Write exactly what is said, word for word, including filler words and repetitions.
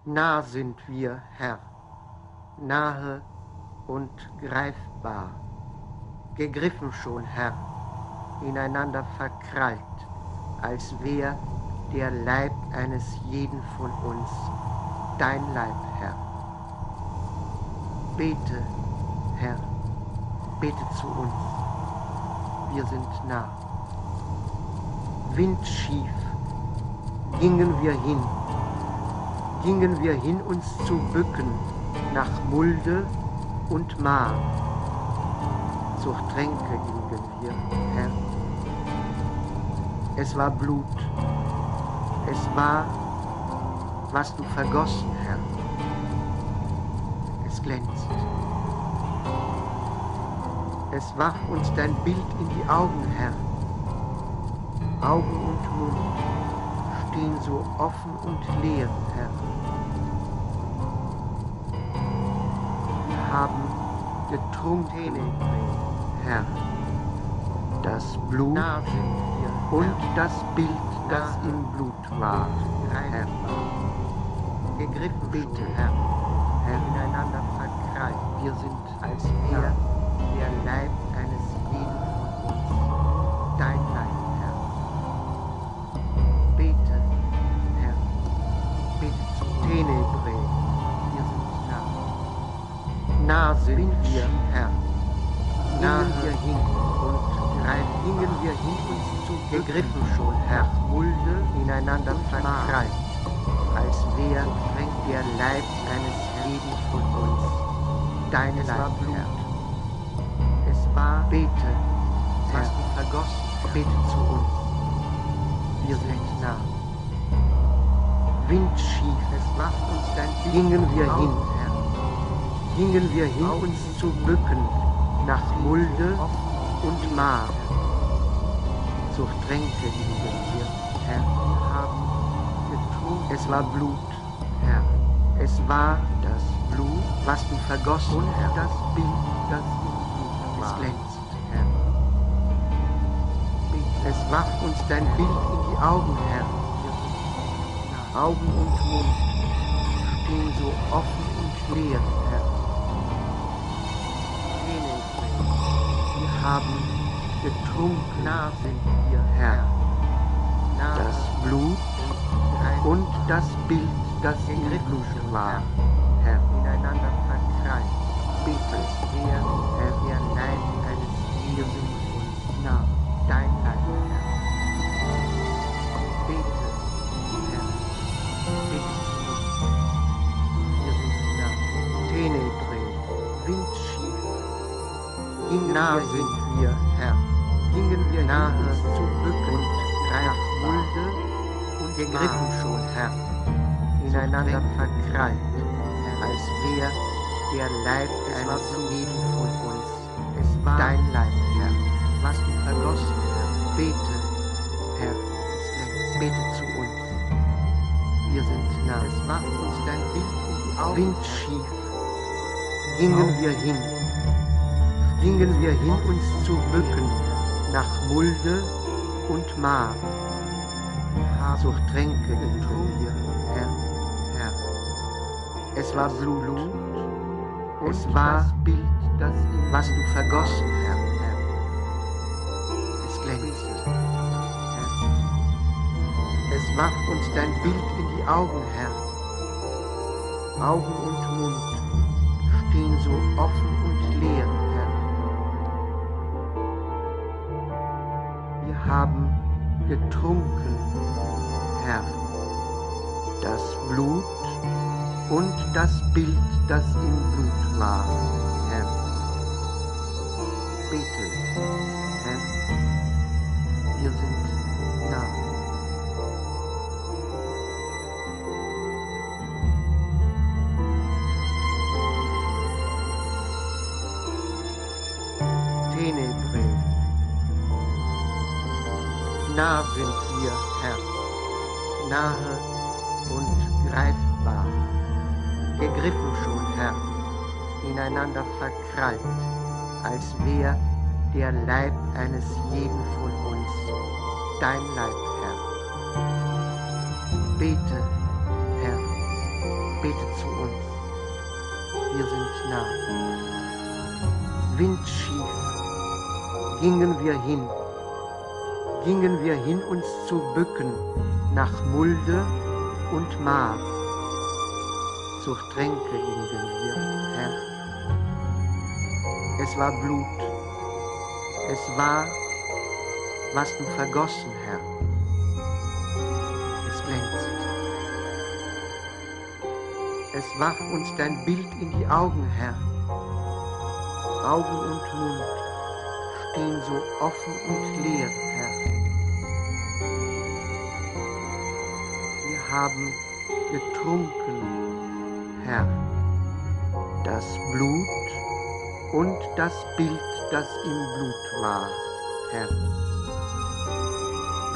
Nah sind wir, Herr, nahe und greifbar, gegriffen schon, Herr, ineinander verkrallt, als wär der Leib eines jeden von uns dein Leib, Herr. Bete, Herr, bete zu uns, wir sind nah. Windschief gingen wir hin, gingen wir hin, uns zu bücken nach Mulde und Maar. Zur Tränke gingen wir, Herr. Es war Blut, es war, was du vergossen, Herr. Es glänzt. Es warf uns dein Bild in die Augen, Herr. Augen und Mund stehen so offen und leer, Herr. Wir haben getrunken, Herr, das Blut und das Bild, das im Blut war, Herr. Gegriffen, bitte, Herr, Herr, ineinander verkrallt. Wir sind als er, der Leib eines jeden von uns, dein Leib, Herr. Bete, Herr, bete zu Tenebre, wir sind nah. Nah sind wir, Herr, nah wir hin und rein gingen wir hin uns zu gegriffen schon, Herr, Mulde ineinander verkrallt, als wär der Leib eines jeden von uns, dein Leib, Herr. Es war Bete, was du vergossen, bete zu uns, wir sind nah. Windschief, es warf uns dein Bild, gingen wir hin, Herr, gingen wir hin, uns zu bücken nach Mulde und Maar. Zur Tränke gingen wir, Herr, wir haben getrunken. Es war Blut, Herr, es war das Blut, was du vergossen, und Herr, das Bild, das im Blut war. Es glänzt, Herr. Es warf uns dein Bild in die Augen, Herr. Augen und Mund stehen so offen und leer, Herr. Wir haben getrunken, nah sind wir, Herr. Das Blut und das Bild, das im Blut war, Herr. Ineinander verkrallt, bitte, Herr, Herr, der Leib eines wir sind uns nah, dein Leib, Herr. Bete, Herr, bete zu uns, wir sind nah. Tenebre, Windschief, gingen nah sind wir, Herr, gingen wir nahe zu Bücken und nach Mulde und gegriffen schon, Herr, ineinander verkrallt, als wär der Leib eines jeden von uns, es war dein Leib, Herr, was du vergossen, Herr. Bete, Herr, bete zu uns, wir sind nah. Es warf uns dein Bild in die Augen, windschief, gingen wir hin, gingen wir hin, uns zu bücken nach Mulde und Maar. Zur Tränke getrunken wir, Herr, Herr. Es war Blut, es war das Bild, das was du vergossen, Herr, Herr. Es glänzt, Herr. Es warf uns dein Bild in die Augen, Herr. Augen und Mund stehen so offen und leer, Herr. Wir haben getrunken, Herr, das Blut und das Bild, das im Blut war, Herr. Bete, Herr, wir sind nah. Tenebre, nah sind wir, Herr, nahe und greifbar, gegriffen schon, Herr, ineinander verkrallt, als wär der Leib eines jeden von uns, dein Leib, Herr. Bete, Herr, betet zu uns. Wir sind nah. Windschief gingen wir hin, gingen wir hin, uns zu bücken nach Mulde und Maar. Zur Tränke gingen wir, Herr. Es war Blut, es war, was du vergossen, Herr. Es glänzt. Es warf uns dein Bild in die Augen, Herr. Augen und Mund stehen so offen und leer, Herr. Wir haben getrunken, Herr, das Blut und das Bild, das im Blut war, Herr.